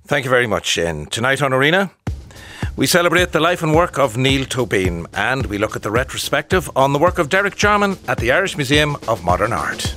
Thank you very much, Shane. Tonight on Arena, we celebrate the life and work of Neil Tobin, and we look at the retrospective on the work of Derek Jarman at the Irish Museum of Modern Art.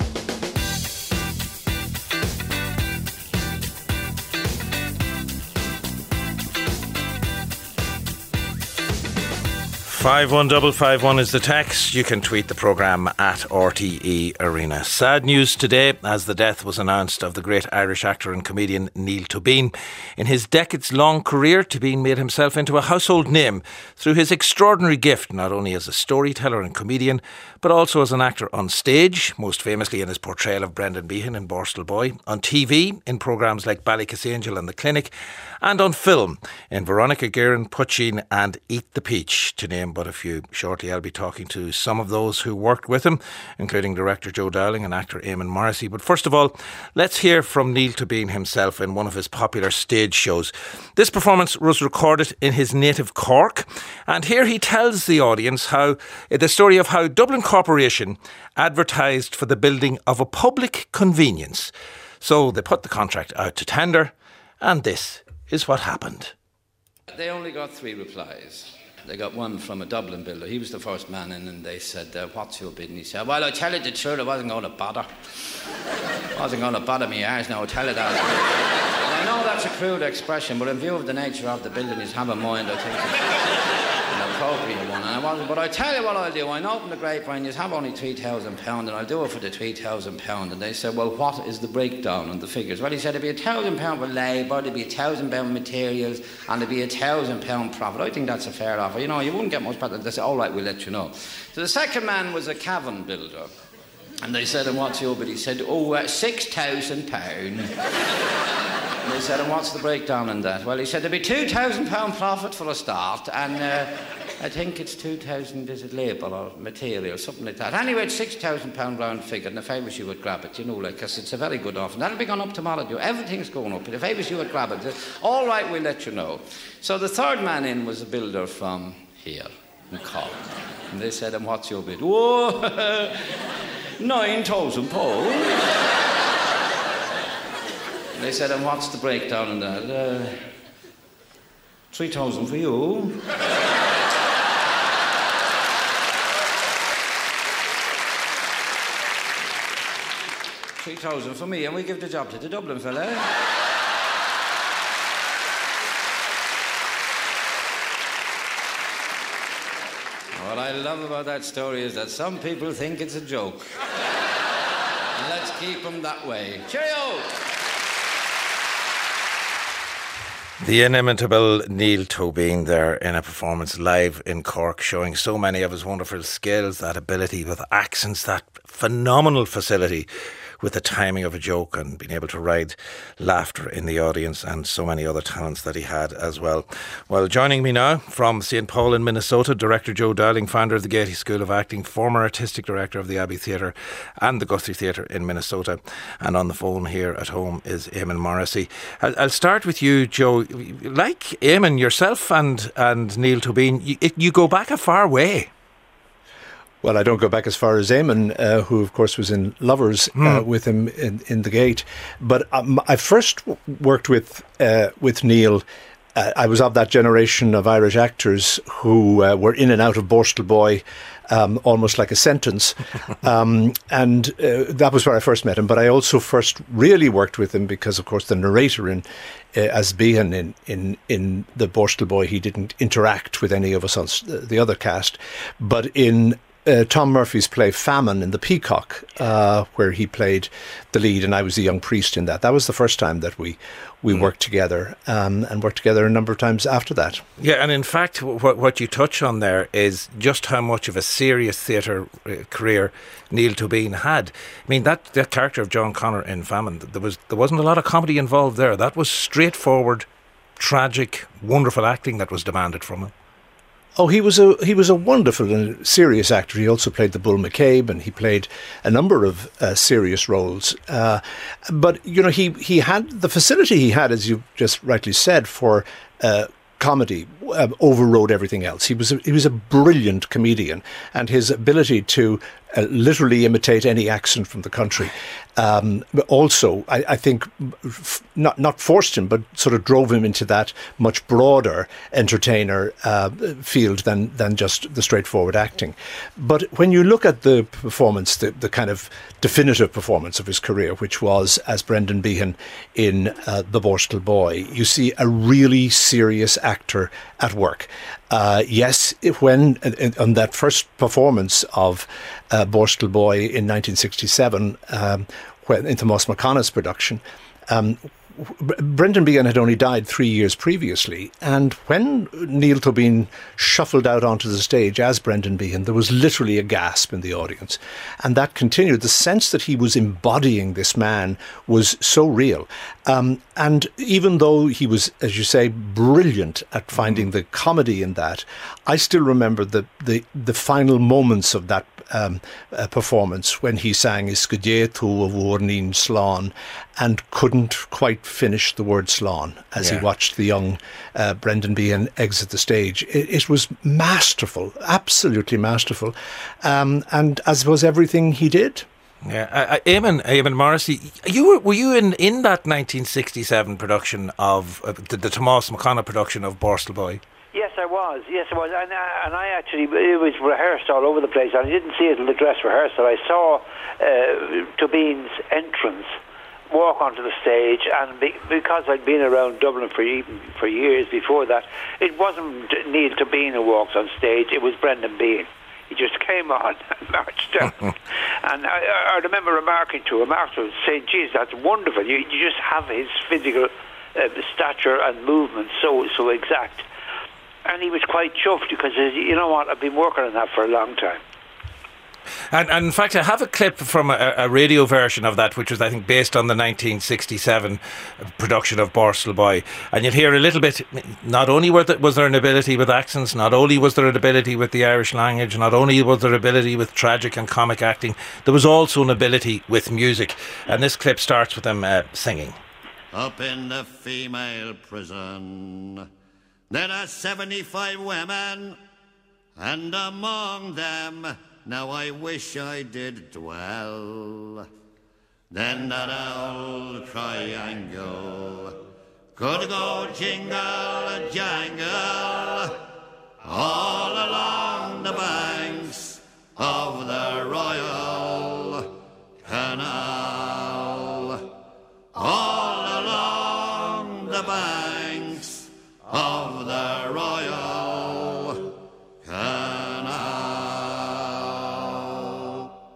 51551 is the text. You can tweet the programme at RTE Arena. Sad news today as the death was announced of the great Irish actor and comedian Neil Tobin. In his decades-long career, Tobin made himself into a household name through his extraordinary gift, not only as a storyteller and comedian, but also as an actor on stage, most famously in his portrayal of Brendan Behan in Borstal Boy, on TV in programmes like Ballycasangel and The Clinic, and on film in Veronica Guerin, Pusheen and Eat the Peach, to name but a few. Shortly I'll be talking to some of those who worked with him, including director Joe Dowling and actor Eamon Morrissey. But first of all, let's hear from Neil Tobin himself in one of his popular stage shows. This performance was recorded in his native Cork, and here he tells the audience how the story of how Dublin Corporation advertised for the building of a public convenience. So they put the contract out to tender, and this is what happened. They only got 3 replies. They got one from a Dublin builder. He was the first man in, and they said, what's your bid? And he said, well, I tell you the truth, I wasn't going to bother. I wasn't going to bother me arse, now I tell you that. And I know that's a crude expression, but in view of the nature of the building he's have in mind, I think it's an appropriate one. But I tell you what I'll do, I open the grapevine, you have only £3,000 and I'll do it for the £3,000. And they said, well, what is the breakdown on the figures? Well, he said, it'd be £1,000 for labour, there'd be £1,000 materials, and there'd be £1,000 profit. I think that's a fair offer. You know, you wouldn't get much better. They said, all right, we'll let you know. So the second man was a Cavan builder. And they said, and what's your bid? He said, £6,000. And they said, and what's the breakdown on that? Well, he said, there'd be £2,000 profit for a start, and I think it's 2,000, is it labour or material, something like that. Anyway, it's £6,000 round figure, and if I was you would grab it, you know, like, because it's a very good offer. And that'll be going up tomorrow, everything's going up. If I was you would grab it. All right, we'll let you know. So the third man in was a builder from here, in Cork. And they said, and what's your bid? Whoa, £9,000. They said, and what's the breakdown on that? 3,000 for you. 3,000 for me, and we give the job to the Dublin fella. What I love about that story is that some people think it's a joke. And let's keep them that way. Cheerio! The inimitable Neil Tobin there in a performance live in Cork, showing so many of his wonderful skills, that ability with accents, that phenomenal facility with the timing of a joke and being able to ride laughter in the audience, and so many other talents that he had as well. Well, joining me now from St. Paul in Minnesota, director Joe Dowling, founder of the Gaiety School of Acting, former artistic director of the Abbey Theatre and the Guthrie Theatre in Minnesota. And on the phone here at home is Eamon Morrissey. I'll start with you, Joe. Like Eamon, yourself and Neil Tobin, you go back a far way. Well, I don't go back as far as Eamon, who of course was in Lovers with him in the Gate. But I first worked with Neil. I was of that generation of Irish actors who were in and out of Borstal Boy, almost like a sentence. And that was where I first met him. But I also first really worked with him because, of course, the narrator as Behan in the Borstal Boy, he didn't interact with any of us on the other cast. But in Tom Murphy's play Famine in The Peacock, where he played the lead and I was the young priest in that. That was the first time that we worked together, and worked together a number of times after that. Yeah, and in fact, what you touch on there is just how much of a serious theatre career Neil Tobin had. I mean, that character of John Connor in Famine, there wasn't a lot of comedy involved there. That was straightforward, tragic, wonderful acting that was demanded from him. Oh, he was a wonderful and serious actor. He also played the Bull McCabe, and he played a number of serious roles. But you know, he had the facility he had, as you just rightly said, for comedy overrode everything else. He was a brilliant comedian, and his ability to literally imitate any accent from the country also, I think, not forced him, but sort of drove him into that much broader entertainer field than just the straightforward acting. But when you look at the performance, the kind of definitive performance of his career, which was as Brendan Behan in The Borstal Boy, you see a really serious actor at work. Yes, when on that first performance of Borstal Boy in 1967, when in Tomás Mac Conaithe's production, Brendan Behan had only died 3 years previously, and when Neil Tobin shuffled out onto the stage as Brendan Behan, there was literally a gasp in the audience, and that continued. The sense that he was embodying this man was so real, and even though he was, as you say, brilliant at finding the comedy in that, I still remember the final moments of that performance when he sang Iscudietu of Warnin Slán and couldn't quite finish the word Slán as he watched the young Brendan Behan exit the stage. It was masterful, absolutely masterful, and as was everything he did. Yeah, Eamon Morrissey, were you in that 1967 production of the Tomás Mac Conaithe's production of Borstal Boy? Yes, I was, and I actually, it was rehearsed all over the place, and I didn't see it in the dress rehearsal. I saw Tobin's entrance walk onto the stage, and because I'd been around Dublin for years before that, it wasn't Neil Tobin who walked on stage, it was Brendan Behan. He just came on and marched down. And I remember remarking to him afterwards, saying, geez, that's wonderful. You just have his physical stature and movement so exact. And he was quite chuffed because, you know what, I've been working on that for a long time. And in fact, I have a clip from a radio version of that, which was, I think, based on the 1967 production of Borstal Boy. And you'll hear a little bit, not only was there an ability with accents, not only was there an ability with the Irish language, not only was there ability with tragic and comic acting, there was also an ability with music. And this clip starts with them singing. Up in the female prison, there are 75 women, and among them now I wish I did dwell. Then that old triangle could go jingle jangle all along the banks of the Royal Canal, all along the banks of the Royal Canal.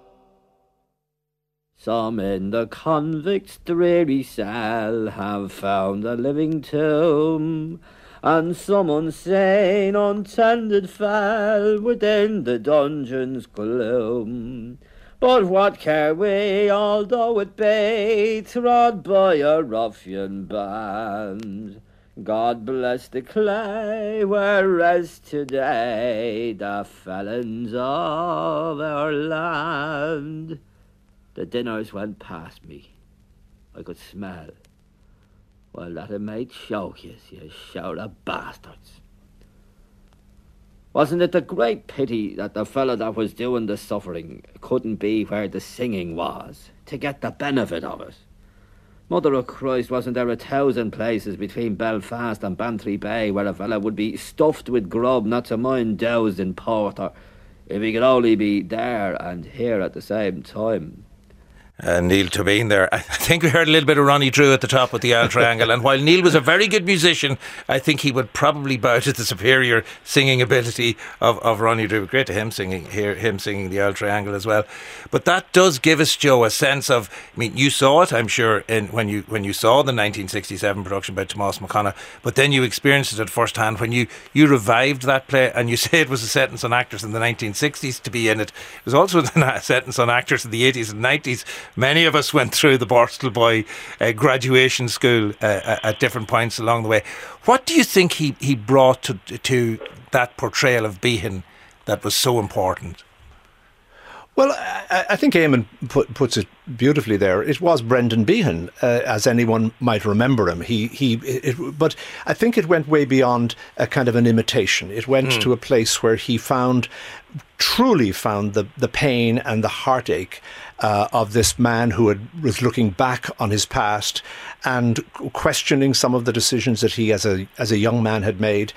Some in the convict's dreary cell have found a living tomb, and some unsane, untended fell within the dungeon's gloom. But what care we, although it be trod by a ruffian band? God bless the clay where rest today the felons of our land. The dinners went past me, I could smell. Well, that it might choke you shout of bastards. Wasn't it the great pity that the fellow that was doing the suffering couldn't be where the singing was, to get the benefit of it? Mother of Christ, wasn't there 1,000 places between Belfast and Bantry Bay where a fellow would be stuffed with grub, not to mind doused in porter, if he could only be there and here at the same time? Neil Tobin there. I think we heard a little bit of Ronnie Drew at the top with the Al Triangle, and while Neil was a very good musician, I think he would probably bow to the superior singing ability of Ronnie Drew. Great to hear him singing the Al Triangle as well. But that does give us, Joe, a sense of, I mean, you saw it, I'm sure, when you saw the 1967 production by Tomás Mac Conaithe's, but then you experienced it at first hand when you revived that play, and you say it was a sentence on actors in the 1960s to be in it. It was also a sentence on actors in the 80s and 90s. Many of us went through the Borstal Boy graduation school at different points along the way. What do you think he brought to that portrayal of Behan that was so important? Well, I think Eamon puts it beautifully there. It was Brendan Behan, as anyone might remember him. But I think it went way beyond a kind of an imitation. It went to a place where he truly found the pain and the heartache of this man who was looking back on his past and questioning some of the decisions that he, as a young man, had made.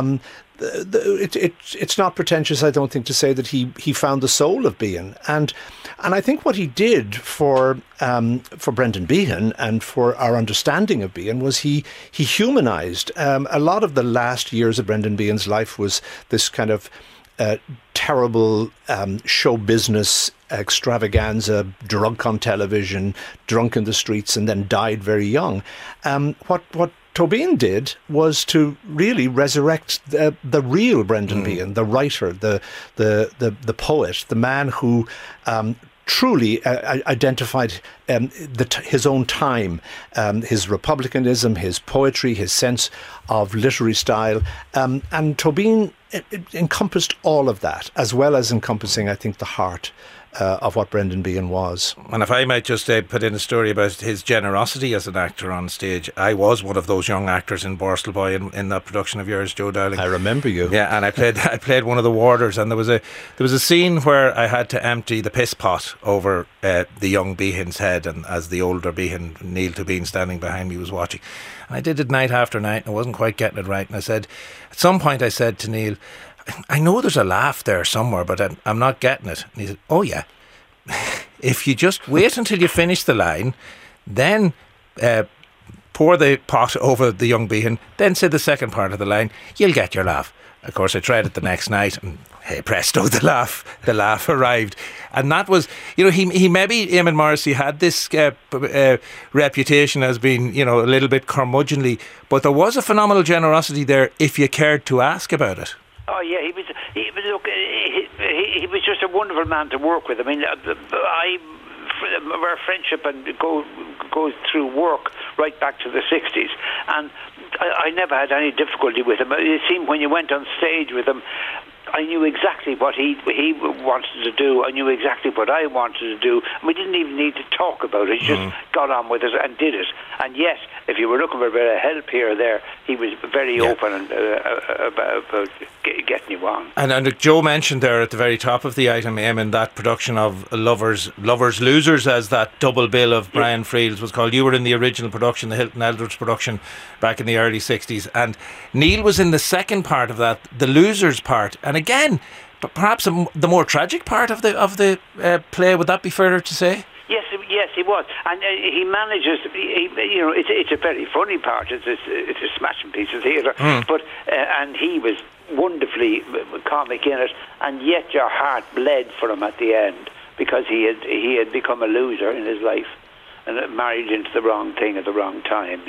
It's not pretentious, I don't think, to say that he found the soul of Behan, and I think what he did for Brendan Behan and for our understanding of Behan was he humanised. A lot of the last years of Brendan Behan's life was this kind of terrible show business extravaganza, drunk on television, drunk in the streets, and then died very young. What Tóibín did was to really resurrect the real Brendan Behan, the writer, the poet, the man who truly identified his own time, his republicanism, his poetry, his sense of literary style. And Tóibín encompassed all of that, as well as encompassing, I think, the heart of what Brendan Behan was. And if I might just put in a story about his generosity as an actor on stage, I was one of those young actors in Borstal in that production of yours, Joe Dowling. I remember you. Yeah, and I played one of the warders, and there was a scene where I had to empty the piss pot over the young Behan's head, and as the older Behan, Neil Tóibín, standing behind me, was watching. And I did it night after night, and I wasn't quite getting it right. And at some point I said to Neil, I know there's a laugh there somewhere, but I'm not getting it. And he said, oh yeah, if you just wait until you finish the line, then pour the pot over the young Behan, then say the second part of the line, you'll get your laugh. Of course, I tried it the next night, and hey presto, the laugh arrived. And that was, he maybe, Eamon Morrissey, had this reputation as being, a little bit curmudgeonly, but there was a phenomenal generosity there if you cared to ask about it. Oh yeah, he was just a wonderful man to work with. I mean, our friendship goes through work right back to the 60s, and I never had any difficulty with him. It seemed when you went on stage with him, I knew exactly what he wanted to do. I knew exactly what I wanted to do. We didn't even need to talk about it. He just got on with it and did it. And yes, if you were looking for a bit of help here or there, he was very open and, about getting you on. And Joe mentioned there at the very top of the item, Eamon, that production of Lovers Losers, as that double bill of Brian Friels was called. You were in the original production, the Hilton Eldredge production, back in the early 60s. And Neil was in the second part of that, the Losers part. And again, but perhaps the more tragic part of the play. Would that be fairer to say? Yes, he was, and he manages. It's a very funny part. It's a smashing piece of theatre, but and he was wonderfully comic in it, and yet your heart bled for him at the end because he had become a loser in his life and married into the wrong thing at the wrong time.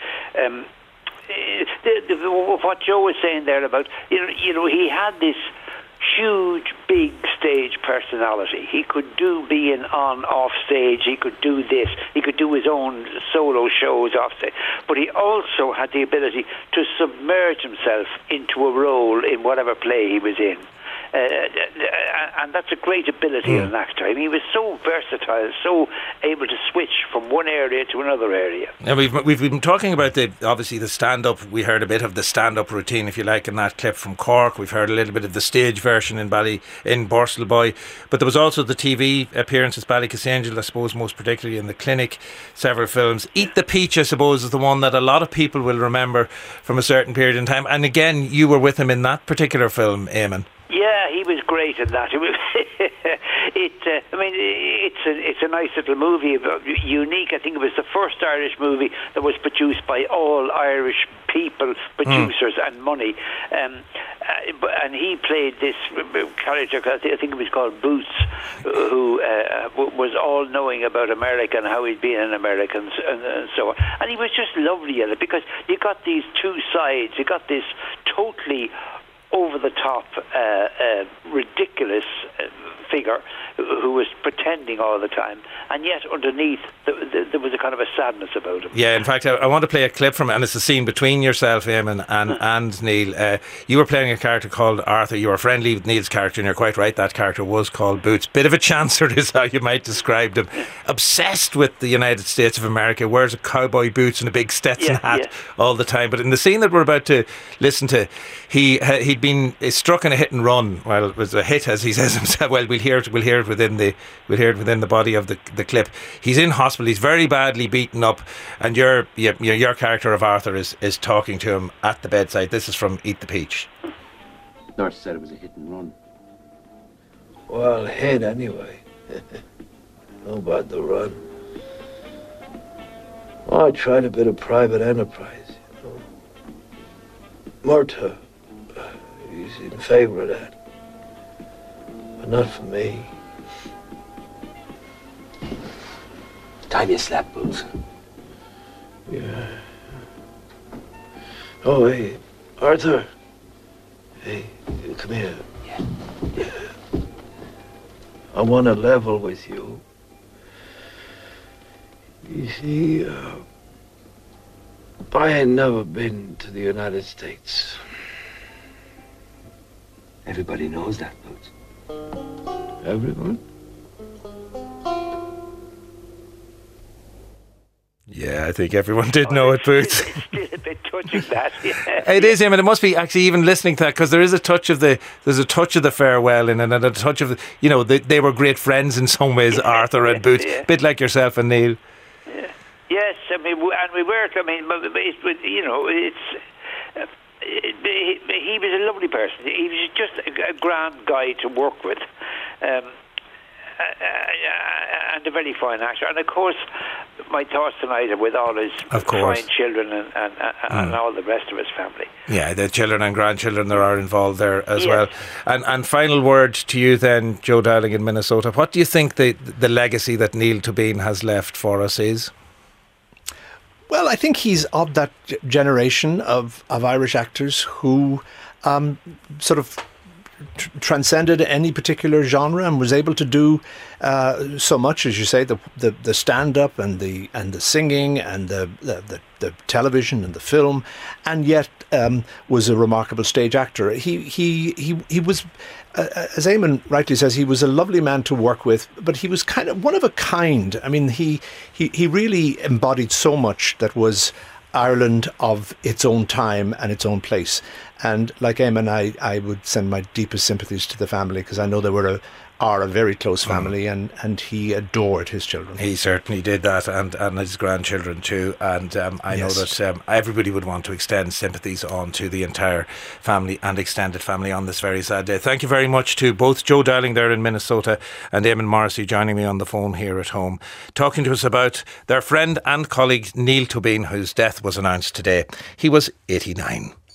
What Joe was saying there about, he had this huge, big stage personality. He could do being off stage. He could do this. He could do his own solo shows off stage. But he also had the ability to submerge himself into a role in whatever play he was in. And that's a great ability in an actor. I mean, he was so versatile, so able to switch from one area to another area. Now we've been talking about obviously the stand-up. We heard a bit of the stand-up routine, if you like, in that clip from Cork. We've heard a little bit of the stage version in Borstal, but there was also the TV appearances, Ballykissangel, I suppose, most particularly in The Clinic, several films. Eat the Peach, I suppose, is the one that a lot of people will remember from a certain period in time. And again, you were with him in that particular film, Eamon. Yeah, he was great in that. It's a nice little movie, unique. I think it was the first Irish movie that was produced by all Irish people, producers and money. And he played this character, I think it was called Boots, who was all-knowing about America and how he'd been an American and so on. And he was just lovely at it because you got these two sides. You got this totally over-the-top, ridiculous figure who was pretending all the time, and yet underneath there was a kind of a sadness about him. Yeah, in fact, I want to play a clip from it, and it's a scene between yourself, Eamon, and Neil. You were playing a character called Arthur. You were friendly with Neil's character, and you're quite right, that character was called Boots. Bit of a chancer is how you might describe him. Obsessed with the United States of America, wears a cowboy boots and a big Stetson hat all the time. But in the scene that we're about to listen to, he'd been struck in a hit and run. Well, it was a hit, as he says himself. Well, we'll hear it within the body of the clip. He's in hospital. He's very badly beaten up, and your character of Arthur is talking to him at the bedside. This is from Eat the Peach. Nurse said it was a hit and run. Well, hit anyway. How about the run? Well, I tried a bit of private enterprise, you know. Murtagh, he's in favour of that. But not for me. Time you slap, Boots. Yeah. Oh, hey, Arthur. Hey, come here. Yeah. I want to level with you. You see, I ain't never been to the United States. Everybody knows that, Boots. Everyone? Yeah, I think everyone did know it, Boots. It's still a bit touching, that. Yeah. It is him, and it must be actually even listening to that, because there's a touch of the farewell in it, and a touch of they were great friends in some ways, Arthur and Boots, a bit like yourself and Neil. Yeah. Yes, I mean, and we were. I mean, he was a lovely person. He was just a grand guy to work with. And a very fine actor, and of course my thoughts tonight are with all his fine children and all the rest of his family. Yeah, the children and grandchildren that are involved there as well. And final word to you then, Joe Dowling in Minnesota. What do you think the legacy that Neil Tobin has left for us is? Well, I think he's of that generation of Irish actors who sort of transcended any particular genre and was able to do so much, as you say, the stand-up and the singing and the television and the film, and yet was a remarkable stage actor. He was, as Eamon rightly says, he was a lovely man to work with, but he was kind of one of a kind. I mean, he really embodied so much that was Ireland of its own time and its own place. And like Eamon, I would send my deepest sympathies to the family, because I know they are a very close family, and he adored his children. He certainly did that, and his grandchildren too. And I know that everybody would want to extend sympathies on to the entire family and extended family on this very sad day. Thank you very much to both Joe Dowling there in Minnesota and Eamon Morrissey joining me on the phone here at home, talking to us about their friend and colleague Neil Tobin, whose death was announced today. He was 89.